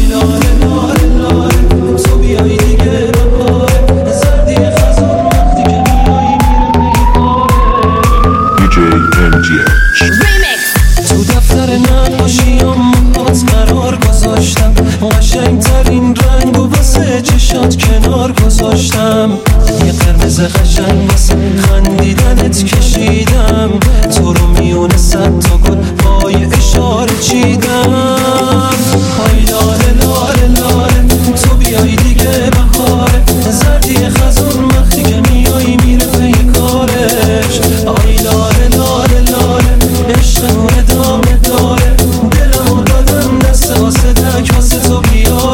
تو دفتر نقاشیامات قرار گذاشتم، قشنگترین رنگ و واسه چشات کنار گذاشتم، یه قرمز قشنگ واسه خندیدنت کشیدم، تو رو میونه 100 تا گل با یه اشاره چیدم. های لاله لاله لاله تو بیای دیگه بهاره، زردی خزون وقتی که میای میره پی کارش. های لاله لاله لاله عشق ادامه داره، دلمو دادم دست واسه دک واسه تو بیاره.